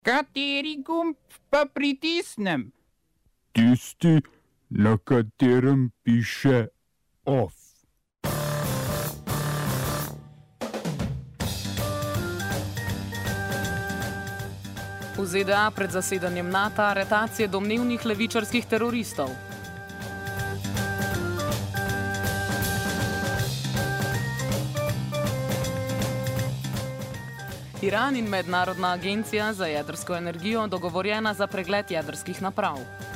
Kateri gumb pa pritisnem? Tisti, na katerem piše OF. V ZDA pred zasedanjem NATO aretacije domnevnih levičarskih teroristov. Iran in Mednarodna agencija za jedrsko energijo dogovorjena za pregled jedrskih naprav.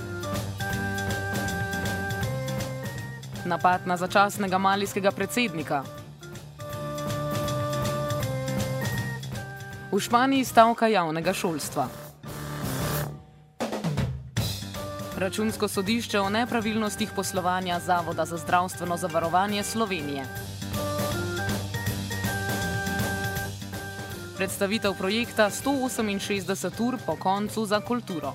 Napad na začasnega malijskega predsednika. V Španiji stavka javnega šolstva. Računsko sodišče o nepravilnostih poslovanja Zavoda za zdravstveno zavarovanje Slovenije. Predstavitev projekta 168 ur po koncu za kulturo.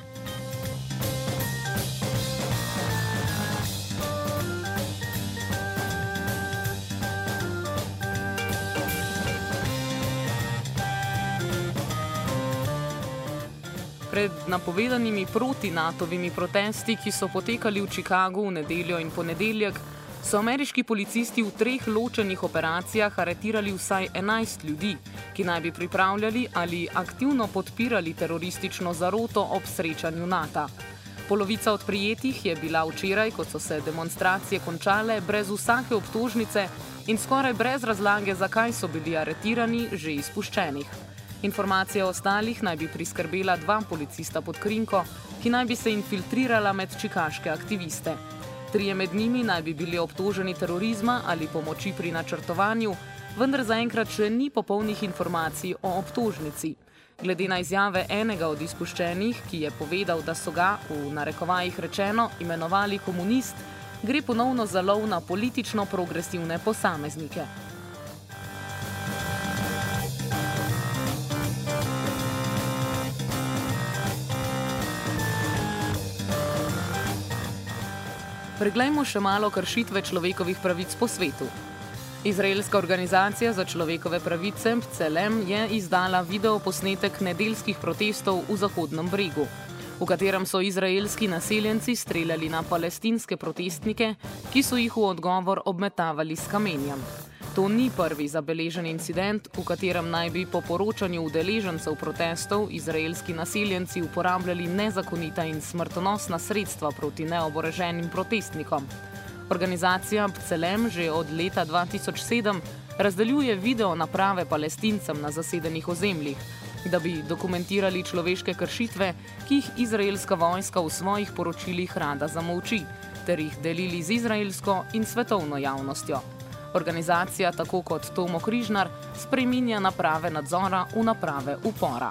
Pred napovedanimi proti-natovimi protesti, ki so potekali v Chicagu v nedeljo in ponedeljek, so ameriški policisti v 3 ločenih operacijah aretirali vsaj 11 ljudi, ki naj bi pripravljali ali aktivno podpirali teroristično zaroto ob srečanju NATO. Polovica od prijetih je bila včeraj, ko so se demonstracije končale, brez vsake obtožnice in skoraj brez razlage, zakaj so bili aretirani, že izpuščenih. Informacija o ostalih naj bi priskrbela 2 policista pod krinko, ki naj bi se infiltrirala med čikaške aktiviste. 3 med njimi naj bi bili obtoženi terorizma ali pomoči pri načrtovanju, vendar zaenkrat še ni popolnih informacij o obtožnici. Glede na izjave enega od izpuščenih, ki je povedal, da so ga, v narekovajih rečeno, imenovali komunist, gre ponovno za lov na politično progresivne posameznike. Preglejmo še malo kršitve človekovih pravic po svetu. Izraelska organizacija za človekove pravice B'Tselem je izdala videoposnetek nedeljskih protestov v Zahodnem bregu, v katerem so izraelski naseljenci streljali na palestinske protestnike, ki so jih v odgovor obmetavali s kamenjem. To ni prvi zabeležen incident, v katerem naj bi po poročanju udeležencev protestov izraelski naseljenci uporabljali nezakonita in smrtonosna sredstva proti neoboroženim protestnikom. Organizacija B'Tselem že od leta 2007 razdeljuje video naprave Palestincem na zasedenih ozemljih, da bi dokumentirali človeške kršitve, ki jih izraelska vojska v svojih poročilih rada zamolči, ter jih delili z izraelsko in svetovno javnostjo. Organizacija, tako kot Tomo Križnar, spreminja naprave nadzora v naprave upora.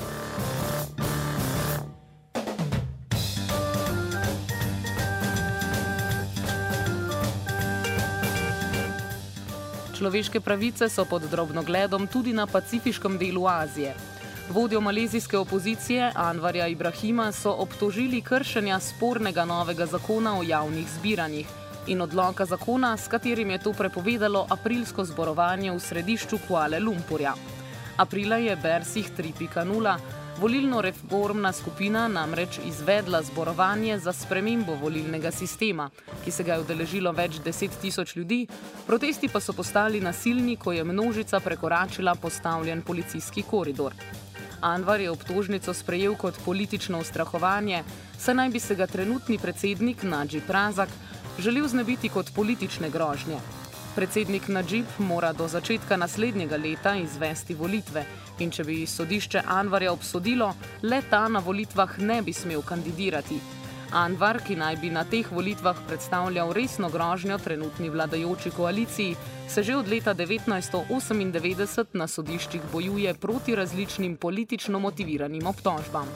Človeške pravice so pod drobnogledom tudi na pacifiškem delu Azije. Vodjo malezijske opozicije Anvarja Ibrahima so obtožili kršenja spornega novega zakona o javnih zbiranjih in odloka zakona, s katerim je to prepovedalo aprilsko zborovanje v središču Kuale Lumpurja. Aprila je Bersih 3.0, volilno-reformna skupina, namreč izvedla zborovanje za spremembo volilnega sistema, ki se ga je udeležilo več 10 tisoč ljudi, protesti pa so postali nasilni, ko je množica prekoračila postavljen policijski koridor. Anvar je obtožnico sprejel kot politično ustrahovanje, saj naj bi se ga trenutni predsednik Nadžib Razak želel znebiti kot politične grožnje. Predsednik Nadžib mora do začetka naslednjega leta izvesti volitve in če bi sodišče Anvarja obsodilo, le ta na volitvah ne bi smel kandidirati. Anvar, ki naj bi na teh volitvah predstavljal resno grožnjo trenutni vladajoči koaliciji, se že od leta 1998 na sodiščih bojuje proti različnim politično motiviranim obtožbam.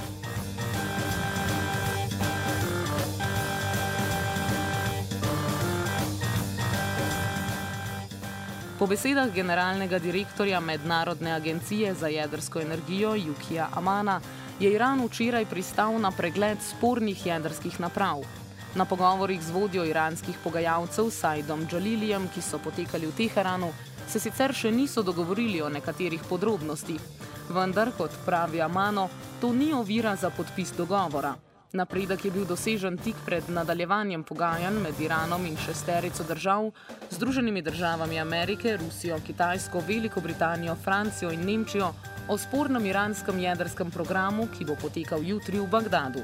Po besedah generalnega direktorja Mednarodne agencije za jedrsko energijo Yukija Amana je Iran včeraj pristal na pregled spornih jedrskih naprav. Na pogovorih z vodjo iranskih pogajalcev Saidom Džalilijem, ki so potekali v Teheranu, se sicer še niso dogovorili o nekaterih podrobnostih, vendar, kot pravi Amano, to ni ovira za podpis dogovora. Napredek je bil dosežen tik pred nadaljevanjem pogajanj med Iranom in šesterico držav, Združenimi državami Amerike, Rusijo, Kitajsko, Veliko Britanijo, Francijo in Nemčijo o spornem iranskem jedrskem programu, ki bo potekal jutri v Bagdadu.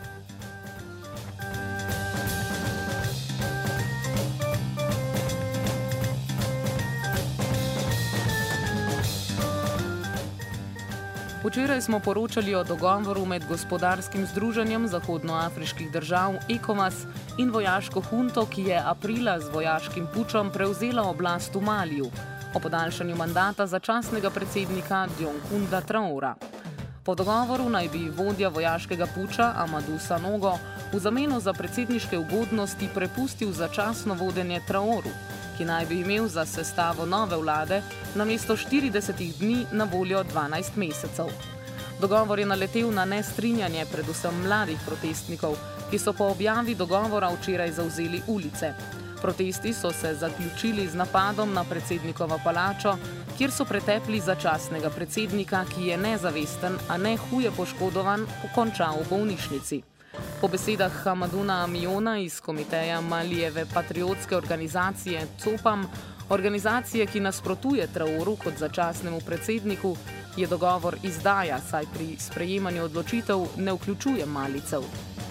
Včeraj smo poročali o dogovoru med gospodarskim združenjem zahodnoafriških držav ECOWAS in vojaško hunto, ki je aprila z vojaškim pučom prevzela oblast v Maliju, o podaljšanju mandata začasnega predsednika Dionkunda Traora. Po dogovoru naj bi vodja vojaškega puča Amadou Sanogo v zameno za predsedniške ugodnosti prepustil začasno vodenje Traoru, ki naj bi imel za sestavo nove vlade namesto 40 dni na voljo 12 mesecev. Dogovor je naletel na nestrinjanje predvsem mladih protestnikov, ki so po objavi dogovora včeraj zavzeli ulice. Protesti so se zaključili z napadom na predsednikovo palačo, kjer so pretepli začasnega predsednika, ki je nezavesten, a ne huje poškodovan, končal v bolnišnici. Po besedah Hamadouna Amiona iz komiteja Malijeve patriotske organizacije COPAM, organizacije, ki nasprotuje Traoru kot začasnemu predsedniku, je dogovor izdaja, saj pri sprejemanju odločitev ne vključuje Malijcev.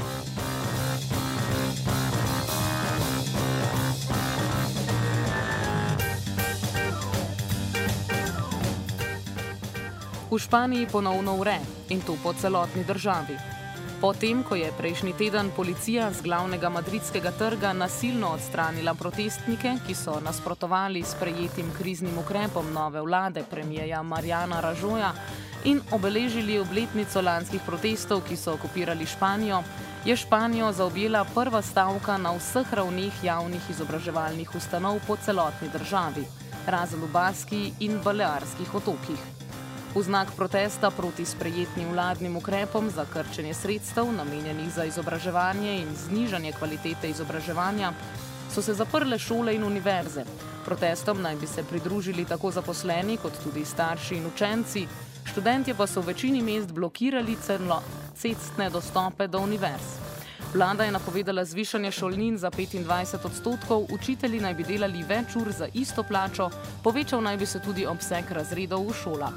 V Španiji ponovno vre, in to po celotni državi. Potem, ko je prejšnji teden policija z glavnega madridskega trga nasilno odstranila protestnike, ki so nasprotovali sprejetim kriznim ukrepom nove vlade premijeja Mariana Rajoya in obeležili obletnico lanskih protestov, ki so okupirali Španijo, je Španijo zaobjela prva stavka na vseh ravneh javnih izobraževalnih ustanov po celotni državi, razen v Baskiji in Balearskih otokih. V znak protesta proti sprejetnim vladnim ukrepom za krčenje sredstev, namenjenih za izobraževanje in znižanje kvalitete izobraževanja, so se zaprle šole in univerze. Protestom naj bi se pridružili tako zaposleni kot tudi starši in učenci, študentje pa so v večini mest blokirali cestne dostope do univerz. Vlada je napovedala zvišanje šolnin za 25%, učitelji naj bi delali več ur za isto plačo, povečal naj bi se tudi obseg razredov v šolah.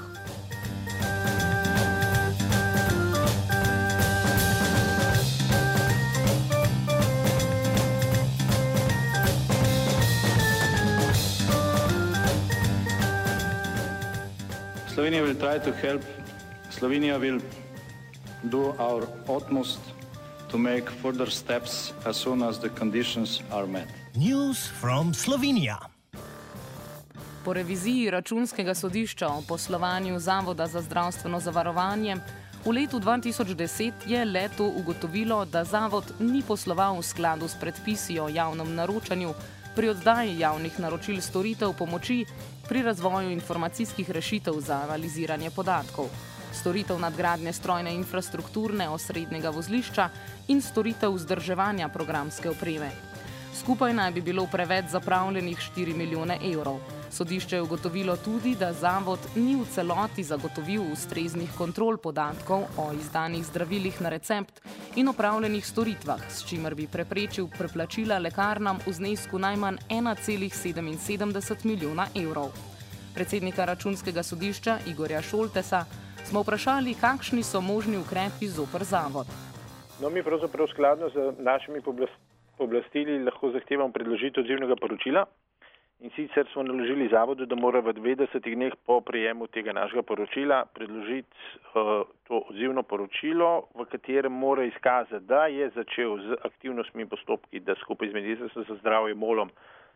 Slovenia will try to help. Slovenia will do our utmost to make further steps as soon as the conditions are met. News from Slovenia. Po reviziji Računskega sodišča o poslovanju Zavoda za zdravstveno zavarovanje v letu 2010 je le-to ugotovilo, da zavod ni posloval v skladu s predpisi o javnem naročanju pri oddaji javnih naročil storitev pomoči pri razvoju informacijskih rešitev za analiziranje podatkov, storitev nadgradnje strojne infrastrukturne osrednjega vozlišča in storitev vzdrževanja programske opreme. Skupaj naj bi bilo preveč zapravljenih 4 milijone evrov. Sodišče je ugotovilo tudi, da zavod ni v celoti zagotovil ustreznih kontrol podatkov o izdanih zdravilih na recept in opravljenih storitvah, s čimer bi preprečil preplačila lekarnam v znesku najmanj 1,77 milijona evrov. Predsednika Računskega sodišča Igorja Šoltesa smo vprašali, kakšni so možni ukrepi zoper zavod. Mi pravzaprav skladno z našimi pooblastili lahko zahtevamo predložitev odzivnega poročila. In sicer smo naložili zavodu, da mora v 90 dneh po prejemu tega našega poročila predložiti to odzivno poročilo, v katerem mora izkazati, da je začel z aktivnostmi in postopki, da skupaj z Ministrstvom za zdravje, MOL-om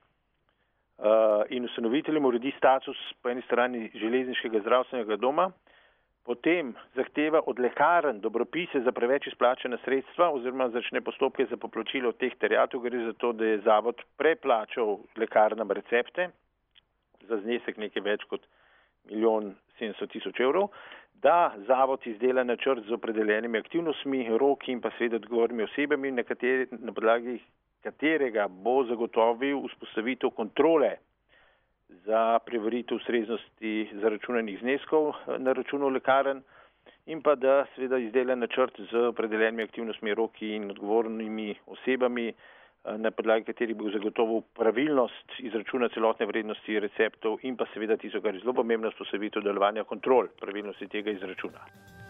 in ustanoviteljem uredi status po eni strani železniškega zdravstvenega doma, potem zahteva od lekarn dobropise za preveč izplačena sredstva oziroma začne postopke za poplačilo teh terjatev. Gre za to, da je zavod preplačal lekarnam recepte za znesek nekaj več kot 1 700 000 evrov, da zavod izdela načrt z opredeljenimi aktivnostmi, roki in pa seveda odgovornimi osebami, na podlagi katerega bo zagotovil vzpostavitev kontrole za preveritev ustreznosti zaračunanih zneskov na računu lekarn in pa da seveda izdela načrt z opredeljenimi aktivnostmi, roki in odgovornimi osebami, na podlagi katerih bo zagotovil pravilnost izračuna celotne vrednosti receptov in pa seveda tisto, kar je zelo pomembno, vzpostavitev delovanja kontrol pravilnosti tega izračuna.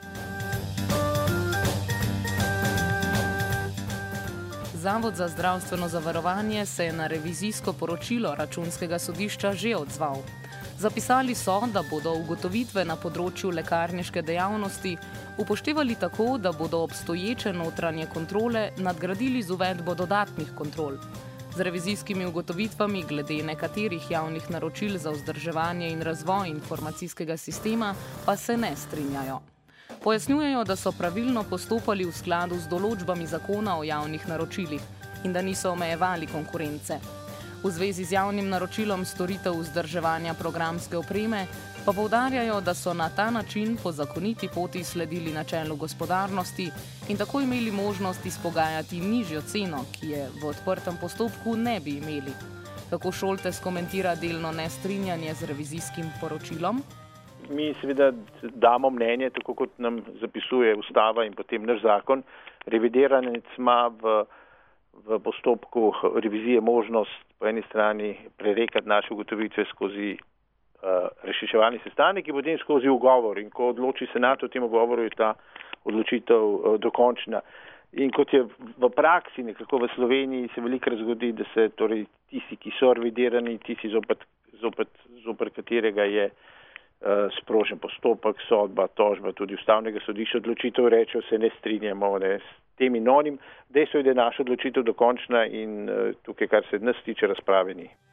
Zavod za zdravstveno zavarovanje se je na revizijsko poročilo Računskega sodišča že odzval. Zapisali so, da bodo ugotovitve na področju lekarniške dejavnosti upoštevali tako, da bodo obstoječe notranje kontrole nadgradili z uvedbo dodatnih kontrol. Z revizijskimi ugotovitvami glede nekaterih javnih naročil za vzdrževanje in razvoj informacijskega sistema pa se ne strinjajo. Pojasnjujejo, da so pravilno postopali v skladu z določbami zakona o javnih naročilih in da niso omejevali konkurence. V zvezi z javnim naročilom storitev vzdrževanja programske opreme pa poudarjajo, da so na ta način po zakoniti poti sledili načelu gospodarnosti in tako imeli možnost izpogajati nižjo ceno, ki je v odprtem postopku ne bi imeli. Kako Šoltes komentira delno nestrinjanje z revizijskim poročilom? Mi seveda damo mnenje, tako kot nam zapisuje ustava in potem naš zakon. Revidiranec ima v postopku revizije možnost po eni strani prerekati naše ugotovitve skozi razšičevalni sestanek in potem skozi ugovor. In ko odloči senat o tem ugovoru, je ta odločitev dokončna. In kot je v praksi, nekako v Sloveniji se veliko zgodi, da se torej tisti, ki so revidirani, tisti zoper katerega je sprožen postopek, sodba, tožba, tudi ustavnega sodišča odločitev rečejo, se ne strinjamo s tem in onim. Dejstvo je, da je naša odločitev dokončna in tukaj, kar se nas tiče, razprave ni.